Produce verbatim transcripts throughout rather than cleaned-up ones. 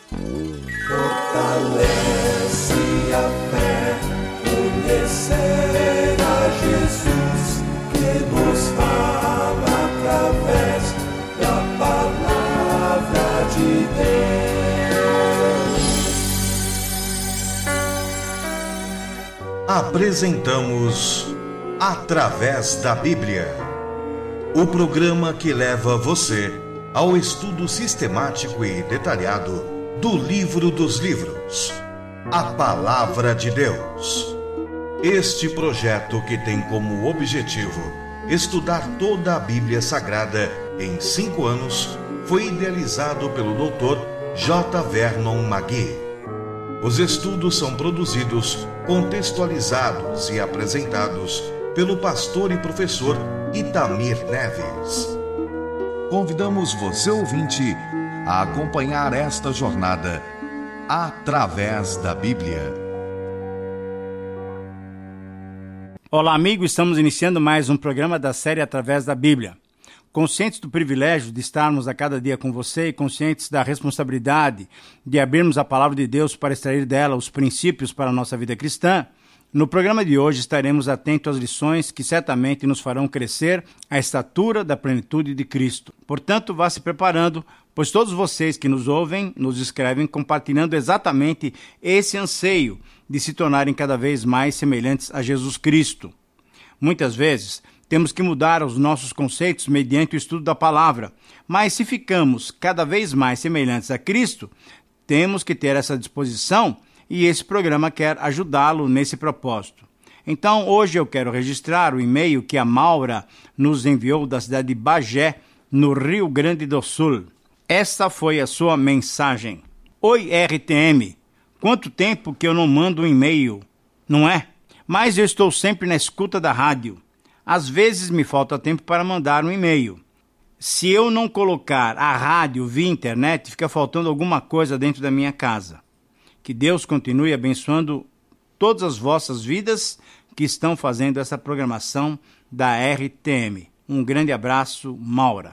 Fortalece a fé, conhecer a Jesus, que nos fala através da palavra de Deus. Apresentamos Através da Bíblia, o programa que leva você ao estudo sistemático e detalhado do livro dos livros, a Palavra de Deus. Este projeto, que tem como objetivo estudar toda a Bíblia Sagrada em cinco anos, foi idealizado pelo doutor J. Vernon Magui. Os estudos são produzidos, contextualizados e apresentados pelo pastor e professor Itamir Neves. Convidamos você, ouvinte, a acompanhar esta jornada através da Bíblia. Olá, amigo, estamos iniciando mais um programa da série Através da Bíblia. Conscientes do privilégio de estarmos a cada dia com você e conscientes da responsabilidade de abrirmos a Palavra de Deus para extrair dela os princípios para a nossa vida cristã, no programa de hoje estaremos atentos às lições que certamente nos farão crescer à estatura da plenitude de Cristo. Portanto, vá se preparando, pois todos vocês que nos ouvem, nos escrevem compartilhando exatamente esse anseio de se tornarem cada vez mais semelhantes a Jesus Cristo. Muitas vezes, temos que mudar os nossos conceitos mediante o estudo da palavra, mas se ficamos cada vez mais semelhantes a Cristo, temos que ter essa disposição e esse programa quer ajudá-lo nesse propósito. Então, hoje eu quero registrar o e-mail que a Maura nos enviou da cidade de Bagé, no Rio Grande do Sul. Esta foi a sua mensagem. Oi, R T M. Quanto tempo que eu não mando um e-mail, não é? Mas eu estou sempre na escuta da rádio. Às vezes me falta tempo para mandar um e-mail. Se eu não colocar a rádio via internet, fica faltando alguma coisa dentro da minha casa. Que Deus continue abençoando todas as vossas vidas que estão fazendo essa programação da R T M. Um grande abraço, Maura.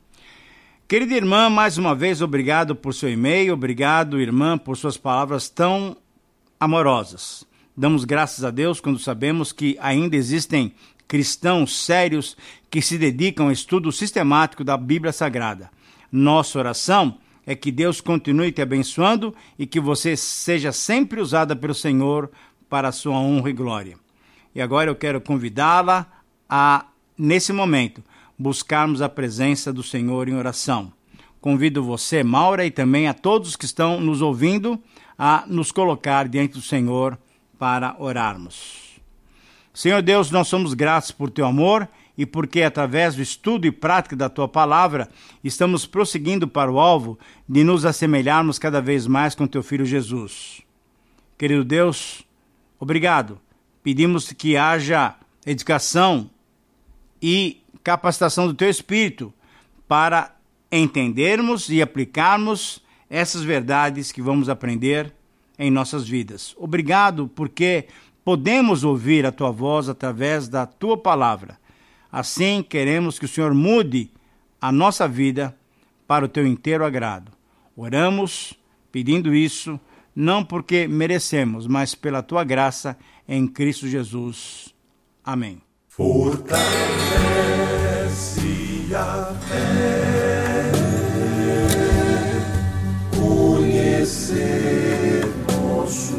Querida irmã, mais uma vez, obrigado por seu e-mail, obrigado, irmã, por suas palavras tão amorosas. Damos graças a Deus quando sabemos que ainda existem cristãos sérios que se dedicam ao estudo sistemático da Bíblia Sagrada. Nossa oração é que Deus continue te abençoando e que você seja sempre usada pelo Senhor para a sua honra e glória. E agora eu quero convidá-la a, nesse momento, buscarmos a presença do Senhor em oração. Convido você, Maura, e também a todos que estão nos ouvindo a nos colocar diante do Senhor para orarmos. Senhor Deus, nós somos gratos por teu amor e porque, através do estudo e prática da tua palavra, estamos prosseguindo para o alvo de nos assemelharmos cada vez mais com teu Filho Jesus. Querido Deus, obrigado. Pedimos que haja educação e capacitação do teu Espírito para entendermos e aplicarmos essas verdades que vamos aprender em nossas vidas. Obrigado porque podemos ouvir a tua voz através da tua palavra. Assim, queremos que o Senhor mude a nossa vida para o teu inteiro agrado. Oramos pedindo isso, não porque merecemos, mas pela tua graça em Cristo Jesus. Amém. Fortalece a fé, conhecer nosso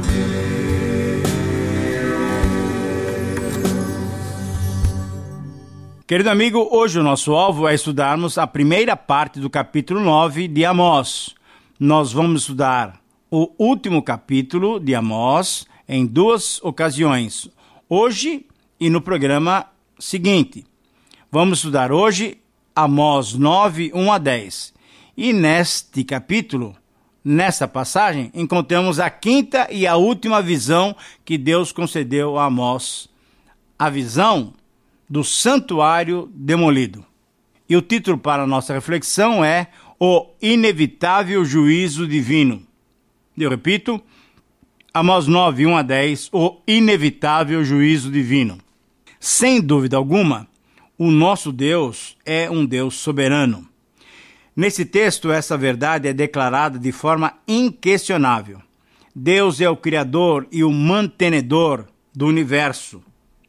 Querido amigo, hoje o nosso alvo é estudarmos a primeira parte do capítulo nove de Amós. Nós vamos estudar o último capítulo de Amós em duas ocasiões, hoje e no programa seguinte. Vamos estudar hoje Amós nove, um a dez. E neste capítulo, nesta passagem, encontramos a quinta e a última visão que Deus concedeu a Amós. A visão do santuário demolido. E o título para a nossa reflexão é O Inevitável Juízo Divino. Eu repito, Amós nove, um a dez, O Inevitável Juízo Divino. Sem dúvida alguma, o nosso Deus é um Deus soberano. Nesse texto, essa verdade é declarada de forma inquestionável. Deus é o Criador e o mantenedor do universo.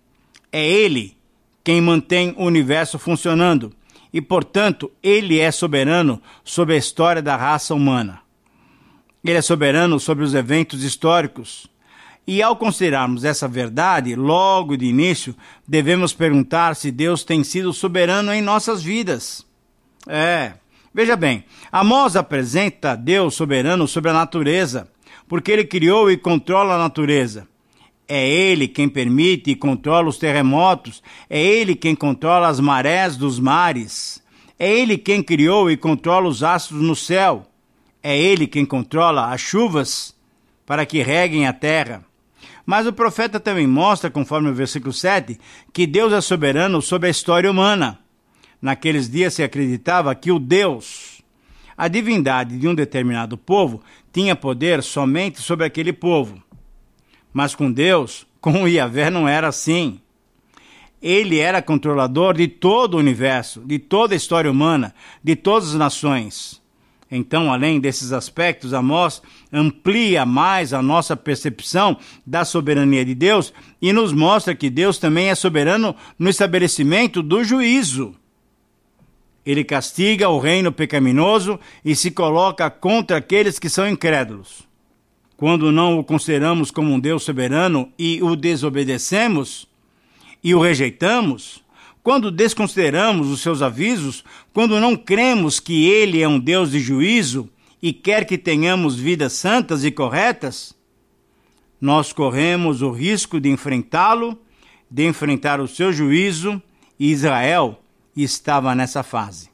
É Ele quem mantém o universo funcionando e, portanto, Ele é soberano sobre a história da raça humana. Ele é soberano sobre os eventos históricos. E ao considerarmos essa verdade, logo de início, devemos perguntar se Deus tem sido soberano em nossas vidas. É, veja bem, Amós apresenta Deus soberano sobre a natureza, porque Ele criou e controla a natureza. É Ele quem permite e controla os terremotos, é Ele quem controla as marés dos mares, é Ele quem criou e controla os astros no céu, é Ele quem controla as chuvas para que reguem a terra. Mas o profeta também mostra, conforme o versículo sete, que Deus é soberano sobre a história humana. Naqueles dias se acreditava que o Deus, a divindade de um determinado povo, tinha poder somente sobre aquele povo. Mas com Deus, com o Yahvé, não era assim. Ele era controlador de todo o universo, de toda a história humana, de todas as nações. Então, além desses aspectos, Amós amplia mais a nossa percepção da soberania de Deus e nos mostra que Deus também é soberano no estabelecimento do juízo. Ele castiga o reino pecaminoso e se coloca contra aqueles que são incrédulos. Quando não o consideramos como um Deus soberano e o desobedecemos e o rejeitamos, quando desconsideramos os seus avisos, quando não cremos que Ele é um Deus de juízo e quer que tenhamos vidas santas e corretas, nós corremos o risco de enfrentá-lo, de enfrentar o seu juízo, e Israel estava nessa fase.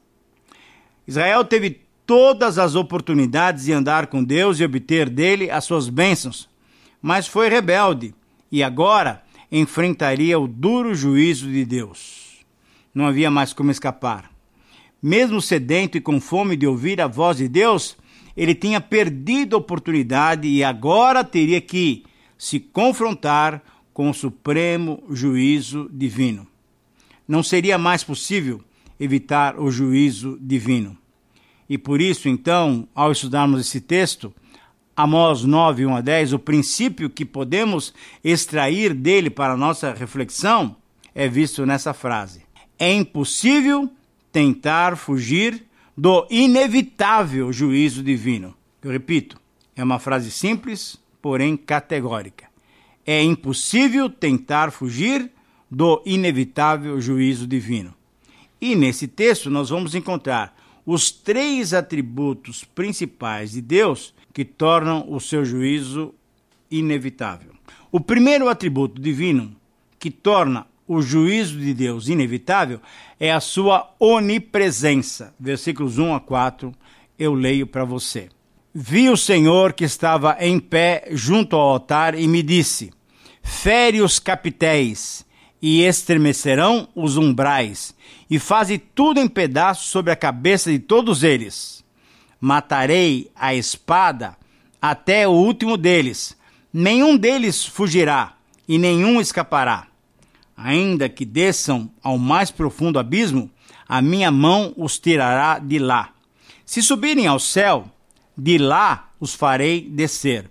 Israel teve todas as oportunidades de andar com Deus e obter dele as suas bênçãos, mas foi rebelde e agora enfrentaria o duro juízo de Deus. Não havia mais como escapar. Mesmo sedento e com fome de ouvir a voz de Deus, ele tinha perdido a oportunidade e agora teria que se confrontar com o supremo juízo divino. Não seria mais possível evitar o juízo divino. E por isso, então, ao estudarmos esse texto, Amós nove, um a dez, o princípio que podemos extrair dele para a nossa reflexão é visto nessa frase. É impossível tentar fugir do inevitável juízo divino. Eu repito, é uma frase simples, porém categórica. É impossível tentar fugir do inevitável juízo divino. E nesse texto nós vamos encontrar os três atributos principais de Deus que tornam o seu juízo inevitável. O primeiro atributo divino que torna o juízo de Deus inevitável é a sua onipresença. Versículos um a quatro, eu leio para você. Vi o Senhor que estava em pé junto ao altar e me disse: fere os capitéis e estremecerão os umbrais, e faze tudo em pedaços sobre a cabeça de todos eles. Matarei a espada até o último deles. Nenhum deles fugirá e nenhum escapará. Ainda que desçam ao mais profundo abismo, a minha mão os tirará de lá. Se subirem ao céu, de lá os farei descer.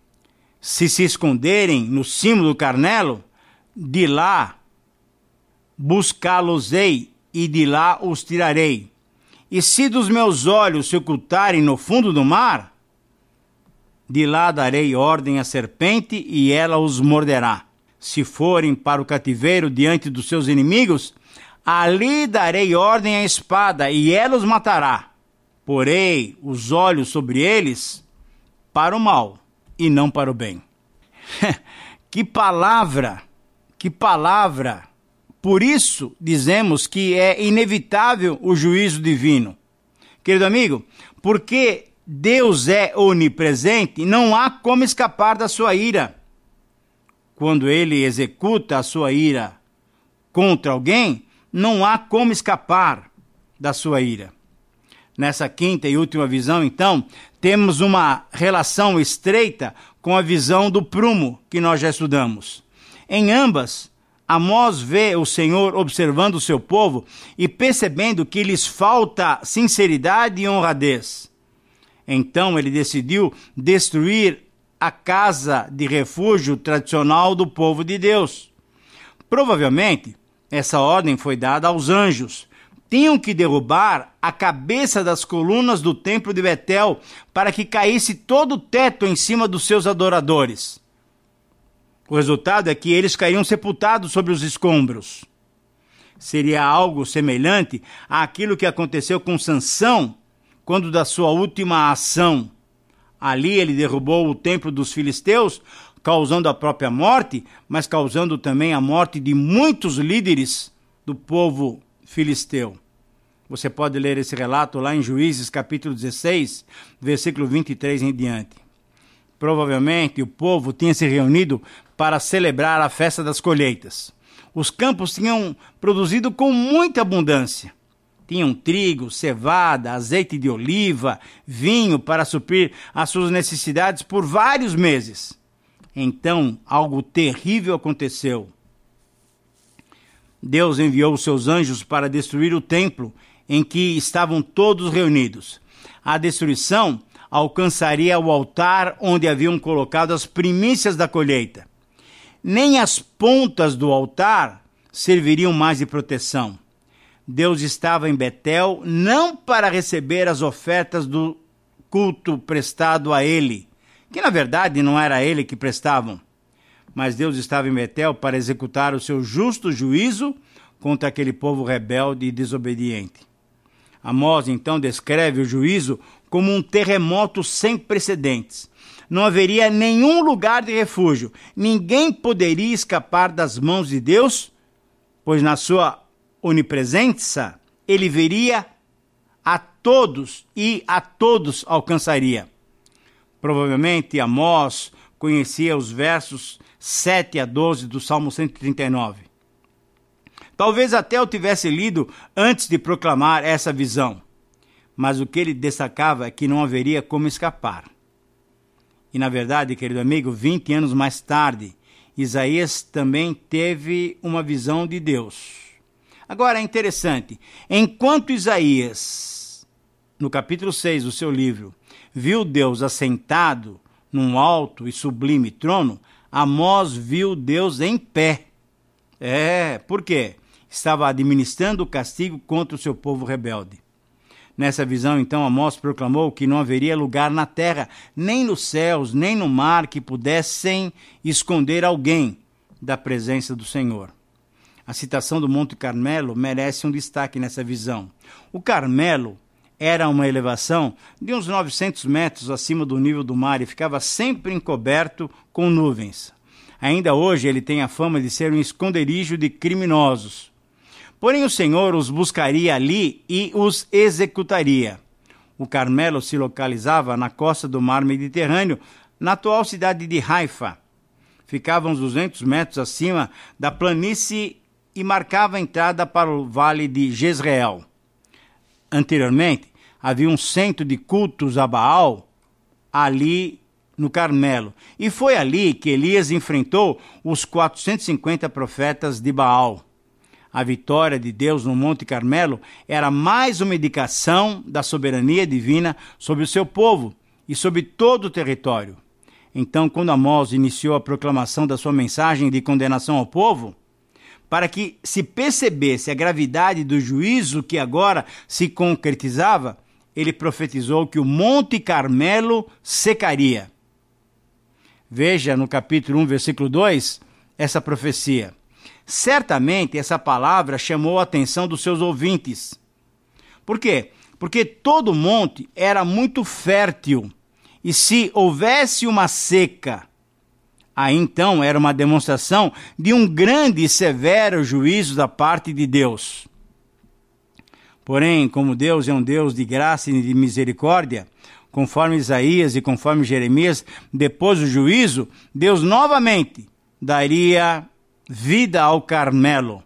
Se se esconderem no cimo do Carmelo, de lá buscá-los-ei e de lá os tirarei. E se dos meus olhos se ocultarem no fundo do mar, de lá darei ordem à serpente e ela os morderá. Se forem para o cativeiro diante dos seus inimigos, ali darei ordem à espada e ela os matará. Porei os olhos sobre eles para o mal e não para o bem. Que palavra, que palavra! Por isso dizemos que é inevitável o juízo divino. Querido amigo, porque Deus é onipresente, não há como escapar da sua ira. Quando ele executa a sua ira contra alguém, não há como escapar da sua ira. Nessa quinta e última visão, então, temos uma relação estreita com a visão do prumo que nós já estudamos. Em ambas, Amós vê o Senhor observando o seu povo e percebendo que lhes falta sinceridade e honradez. Então ele decidiu destruir a casa de refúgio tradicional do povo de Deus. Provavelmente, essa ordem foi dada aos anjos. Tinham que derrubar a cabeça das colunas do templo de Betel para que caísse todo o teto em cima dos seus adoradores. O resultado é que eles caíam sepultados sobre os escombros. Seria algo semelhante àquilo que aconteceu com Sansão, quando da sua última ação. Ali ele derrubou o templo dos filisteus, causando a própria morte, mas causando também a morte de muitos líderes do povo filisteu. Você pode ler esse relato lá em Juízes capítulo dezesseis, versículo vinte e três em diante. Provavelmente o povo tinha se reunido para celebrar a festa das colheitas. Os campos tinham produzido com muita abundância. Tinham trigo, cevada, azeite de oliva, vinho para suprir as suas necessidades por vários meses. Então, algo terrível aconteceu. Deus enviou os seus anjos para destruir o templo em que estavam todos reunidos. A destruição alcançaria o altar onde haviam colocado as primícias da colheita. Nem as pontas do altar serviriam mais de proteção. Deus estava em Betel não para receber as ofertas do culto prestado a ele, que na verdade não era a ele que prestavam, mas Deus estava em Betel para executar o seu justo juízo contra aquele povo rebelde e desobediente. Amós então descreve o juízo como um terremoto sem precedentes. Não haveria nenhum lugar de refúgio. Ninguém poderia escapar das mãos de Deus, pois na sua onipresença ele veria a todos e a todos alcançaria. Provavelmente Amós conhecia os versos sete a doze do Salmo cento e trinta e nove. Talvez até o tivesse lido antes de proclamar essa visão, mas o que ele destacava é que não haveria como escapar. E na verdade, querido amigo, vinte anos mais tarde, Isaías também teve uma visão de Deus. Agora é interessante, enquanto Isaías, no capítulo seis do seu livro, viu Deus assentado num alto e sublime trono, Amós viu Deus em pé. É, por quê? Estava administrando o castigo contra o seu povo rebelde. Nessa visão, então, Amós proclamou que não haveria lugar na terra, nem nos céus, nem no mar, que pudessem esconder alguém da presença do Senhor. A citação do Monte Carmelo merece um destaque nessa visão. O Carmelo era uma elevação de uns novecentos metros acima do nível do mar e ficava sempre encoberto com nuvens. Ainda hoje ele tem a fama de ser um esconderijo de criminosos. Porém o Senhor os buscaria ali e os executaria. O Carmelo se localizava na costa do mar Mediterrâneo, na atual cidade de Haifa. Ficava uns duzentos metros acima da planície e marcava a entrada para o vale de Jezreel. Anteriormente, havia um centro de cultos a Baal ali no Carmelo. E foi ali que Elias enfrentou os quatrocentos e cinquenta profetas de Baal. A vitória de Deus no Monte Carmelo era mais uma indicação da soberania divina sobre o seu povo e sobre todo o território. Então, quando Amós iniciou a proclamação da sua mensagem de condenação ao povo, para que se percebesse a gravidade do juízo que agora se concretizava, ele profetizou que o Monte Carmelo secaria. Veja no capítulo um, versículo dois, essa profecia. Certamente essa palavra chamou a atenção dos seus ouvintes. Por quê? Porque todo o monte era muito fértil, e se houvesse uma seca, aí então era uma demonstração de um grande e severo juízo da parte de Deus. Porém, como Deus é um Deus de graça e de misericórdia, conforme Isaías e conforme Jeremias, depois do juízo, Deus novamente daria vida ao Carmelo.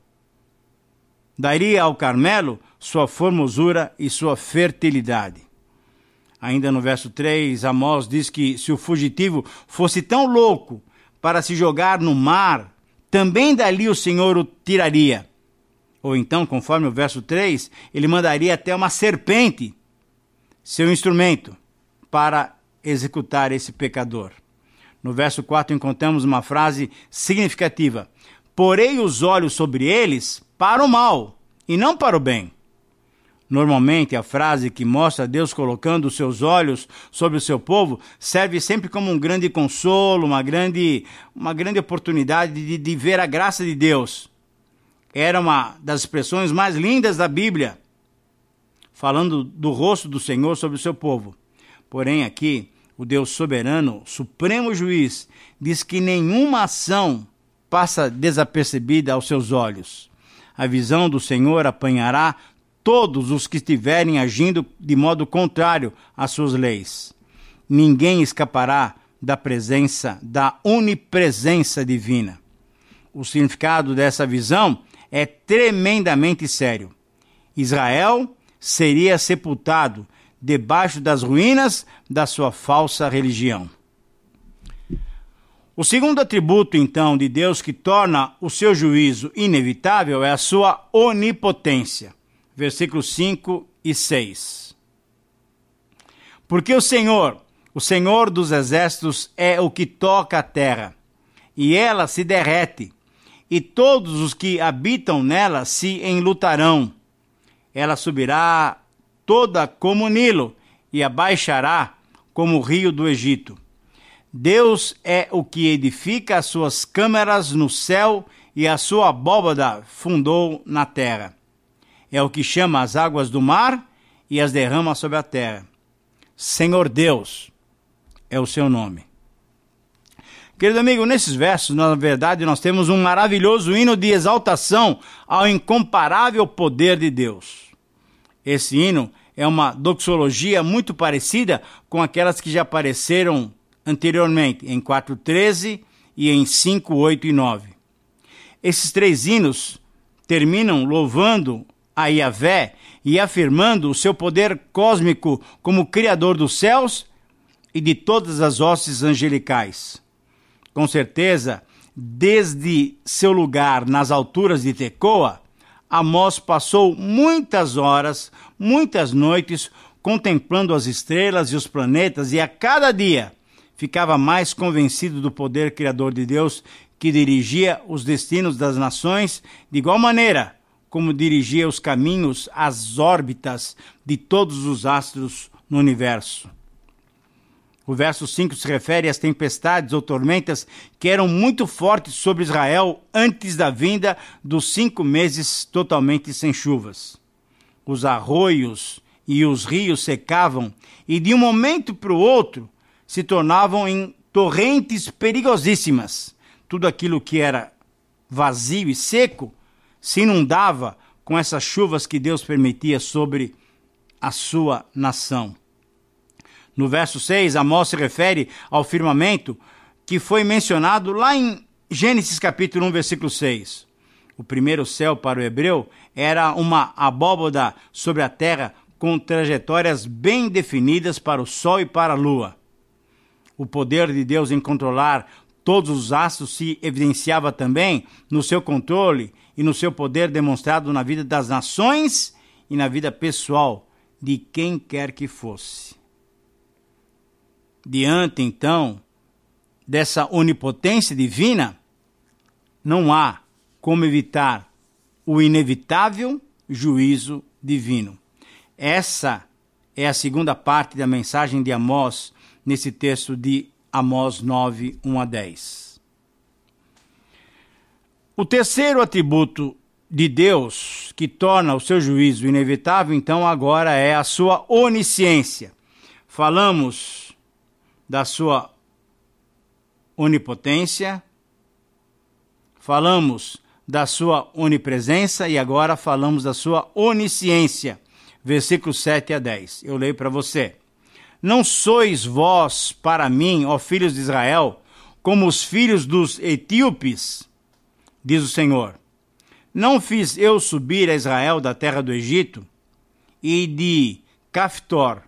Daria ao Carmelo sua formosura e sua fertilidade. Ainda no verso três, Amós diz que se o fugitivo fosse tão louco para se jogar no mar, também dali o Senhor o tiraria. Ou então, conforme o verso três, ele mandaria até uma serpente, seu instrumento, para executar esse pecador. No verso quatro encontramos uma frase significativa: porei os olhos sobre eles para o mal, e não para o bem. Normalmente, a frase que mostra Deus colocando os seus olhos sobre o seu povo serve sempre como um grande consolo, uma grande, uma grande oportunidade de, de ver a graça de Deus. Era uma das expressões mais lindas da Bíblia, falando do rosto do Senhor sobre o seu povo. Porém, aqui, o Deus soberano, supremo juiz, diz que nenhuma ação passa desapercebida aos seus olhos. A visão do Senhor apanhará todos os que estiverem agindo de modo contrário às suas leis. Ninguém escapará da presença, da onipresença divina. O significado dessa visão é tremendamente sério. Israel seria sepultado debaixo das ruínas da sua falsa religião. O segundo atributo, então, de Deus que torna o seu juízo inevitável é a sua onipotência. Versículos cinco e seis. Porque o Senhor, o Senhor dos exércitos, é o que toca a terra, e ela se derrete, e todos os que habitam nela se enlutarão. Ela subirá toda como o Nilo, e abaixará como o rio do Egito. Deus é o que edifica as suas câmaras no céu, e a sua abóbada fundou na terra. É o que chama as águas do mar e as derrama sobre a terra. Senhor Deus é o seu nome. Querido amigo, nesses versos, na verdade, nós temos um maravilhoso hino de exaltação ao incomparável poder de Deus. Esse hino é uma doxologia muito parecida com aquelas que já apareceram anteriormente, em quatro treze e em cinco, oito e nove. Esses três hinos terminam louvando a Yahvé e afirmando o seu poder cósmico como Criador dos céus e de todas as hostes angelicais. Com certeza, desde seu lugar nas alturas de Tecoa, Amós passou muitas horas, muitas noites, contemplando as estrelas e os planetas, e a cada dia ficava mais convencido do poder criador de Deus, que dirigia os destinos das nações de igual maneira como dirigia os caminhos, as órbitas de todos os astros no universo. O verso cinco se refere às tempestades ou tormentas que eram muito fortes sobre Israel antes da vinda dos cinco meses totalmente sem chuvas. Os arroios e os rios secavam e de um momento para o outro se tornavam em torrentes perigosíssimas. Tudo aquilo que era vazio e seco se inundava com essas chuvas que Deus permitia sobre a sua nação. No verso seis, Amós se refere ao firmamento que foi mencionado lá em Gênesis capítulo um, versículo seis. O primeiro céu para o hebreu era uma abóbada sobre a terra com trajetórias bem definidas para o sol e para a lua. O poder de Deus em controlar todos os astros se evidenciava também no seu controle e no seu poder demonstrado na vida das nações e na vida pessoal de quem quer que fosse. Diante, então, dessa onipotência divina, não há como evitar o inevitável juízo divino. Essa é a segunda parte da mensagem de Amós, nesse texto de Amós nove, um a dez. O terceiro atributo de Deus que torna o seu juízo inevitável, então, agora é a sua onisciência. Falamos da sua onipotência, falamos da sua onipresença e agora falamos da sua onisciência. Versículos sete a dez. Eu leio para você. Não sois vós para mim, ó filhos de Israel, como os filhos dos etíopes, diz o Senhor. Não fiz eu subir a Israel da terra do Egito e de Caftor,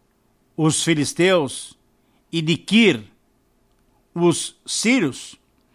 os filisteus, e de Quir, os sírios?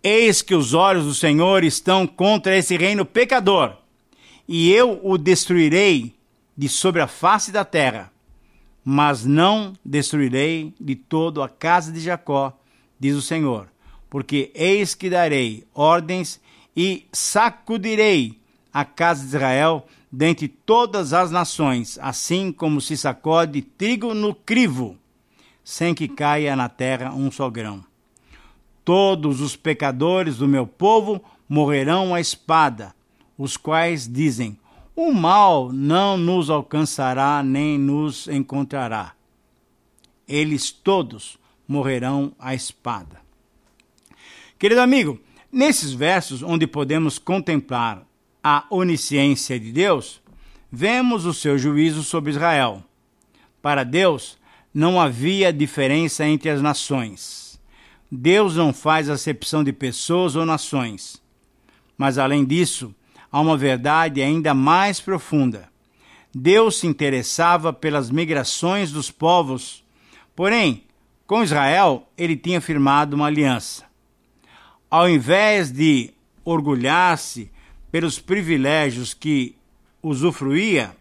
Eis que os olhos do Senhor estão contra esse reino pecador, e eu o destruirei de sobre a face da terra, mas não destruirei de todo a casa de Jacó, diz o Senhor, porque eis que darei ordens e sacudirei a casa de Israel dentre todas as nações, assim como se sacode trigo no crivo, sem que caia na terra um só grão. Todos os pecadores do meu povo morrerão à espada, os quais dizem, o mal não nos alcançará nem nos encontrará. Eles todos morrerão à espada. Querido amigo, nesses versos onde podemos contemplar a onisciência de Deus, vemos o seu juízo sobre Israel. Para Deus, não havia diferença entre as nações. Deus não faz acepção de pessoas ou nações. Mas, além disso, há uma verdade ainda mais profunda. Deus se interessava pelas migrações dos povos, porém, com Israel, ele tinha firmado uma aliança. Ao invés de orgulhar-se pelos privilégios que usufruía,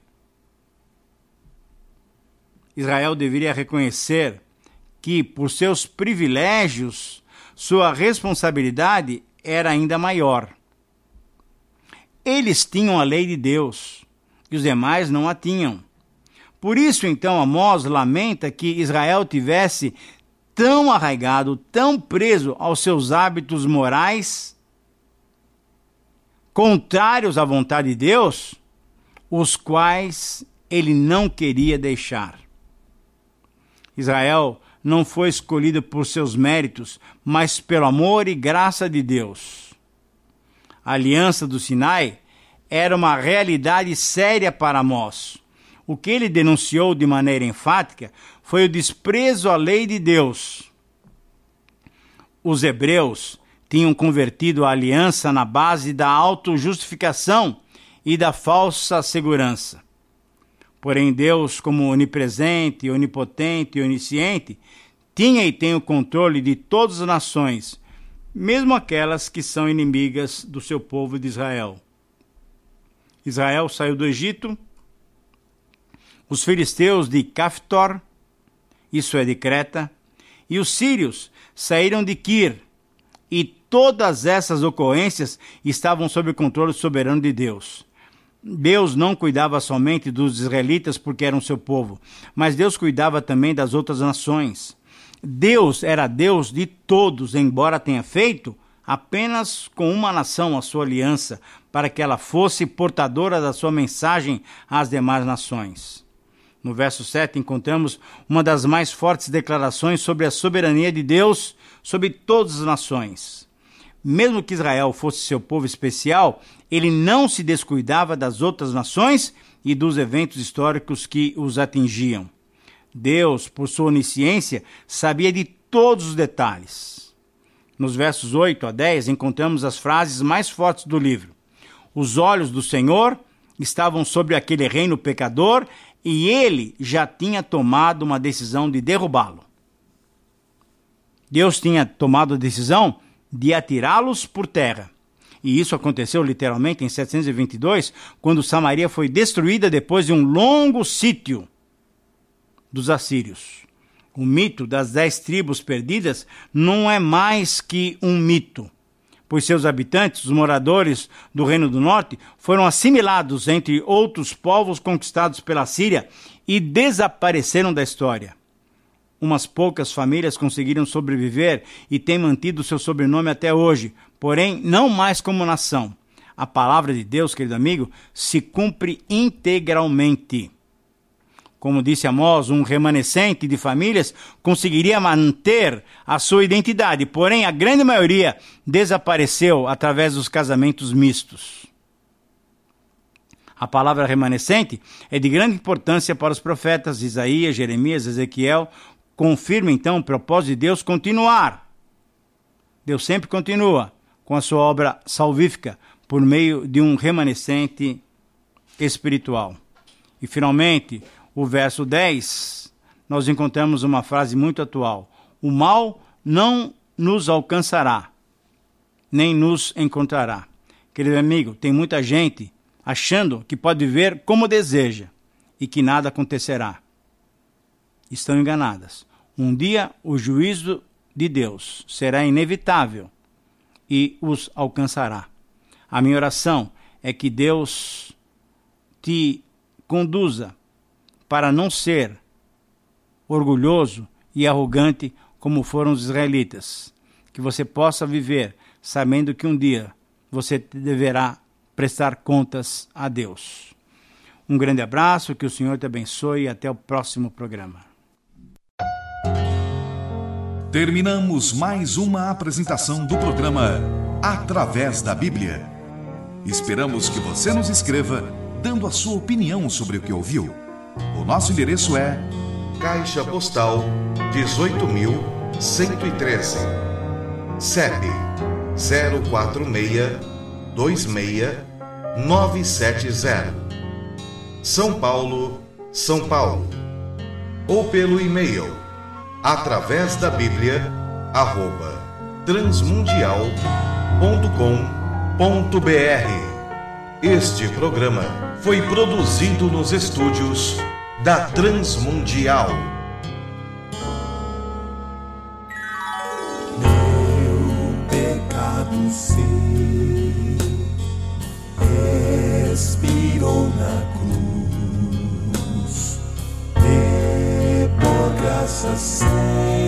Israel deveria reconhecer que, por seus privilégios, sua responsabilidade era ainda maior. Eles tinham a lei de Deus, e os demais não a tinham. Por isso, então, Amós lamenta que Israel tivesse tão arraigado, tão preso aos seus hábitos morais, contrários à vontade de Deus, os quais ele não queria deixar. Israel não foi escolhido por seus méritos, mas pelo amor e graça de Deus. A aliança do Sinai era uma realidade séria para Amós. O que ele denunciou de maneira enfática foi o desprezo à lei de Deus. Os hebreus tinham convertido a aliança na base da autojustificação e da falsa segurança. Porém, Deus, como onipresente, onipotente e onisciente, tinha e tem o controle de todas as nações, mesmo aquelas que são inimigas do seu povo de Israel. Israel saiu do Egito, os filisteus de Caftor, isso é de Creta, e os sírios saíram de Quir, e todas essas ocorrências estavam sob o controle soberano de Deus. Deus não cuidava somente dos israelitas porque eram seu povo, mas Deus cuidava também das outras nações. Deus era Deus de todos, embora tenha feito apenas com uma nação a sua aliança, para que ela fosse portadora da sua mensagem às demais nações. No verso sete encontramos uma das mais fortes declarações sobre a soberania de Deus sobre todas as nações. Mesmo que Israel fosse seu povo especial, ele não se descuidava das outras nações e dos eventos históricos que os atingiam. Deus, por sua onisciência, sabia de todos os detalhes. Nos versos oito a dez, encontramos as frases mais fortes do livro. Os olhos do Senhor estavam sobre aquele reino pecador e ele já tinha tomado uma decisão de derrubá-lo. Deus tinha tomado a decisão de atirá-los por terra. E isso aconteceu literalmente em setecentos e vinte e dois, quando Samaria foi destruída depois de um longo sítio dos assírios. O mito das dez tribos perdidas não é mais que um mito, pois seus habitantes, os moradores do Reino do Norte, foram assimilados entre outros povos conquistados pela Síria e desapareceram da história. Umas poucas famílias conseguiram sobreviver e têm mantido seu sobrenome até hoje, porém não mais como nação. A palavra de Deus, querido amigo, se cumpre integralmente. Como disse Amós, um remanescente de famílias conseguiria manter a sua identidade, porém a grande maioria desapareceu através dos casamentos mistos. A palavra remanescente é de grande importância para os profetas Isaías, Jeremias, Ezequiel. Confirma então o propósito de Deus continuar. Deus sempre continua com a sua obra salvífica por meio de um remanescente espiritual. E finalmente, o verso dez, nós encontramos uma frase muito atual. O mal não nos alcançará. nem nos encontrará. Querido amigo, tem muita gente achando que pode viver como deseja e que nada acontecerá. Estão enganadas. Um dia o juízo de Deus será inevitável e os alcançará. A minha oração é que Deus te conduza para não ser orgulhoso e arrogante como foram os israelitas. Que você possa viver sabendo que um dia você deverá prestar contas a Deus. Um grande abraço, que o Senhor te abençoe e até o próximo programa. Terminamos mais uma apresentação do programa Através da Bíblia. Esperamos que você nos escreva dando a sua opinião sobre o que ouviu. O nosso endereço é Caixa Postal dezoito mil cento e treze, C E P zero quatro seis dois seis nove sete zero, São Paulo, São Paulo. Ou pelo e-mail através da Bíblia arroba transmundial ponto com ponto br. Este programa foi produzido nos estúdios da Transmundial. Meu pecado sim expirou na cruz, e por graça sem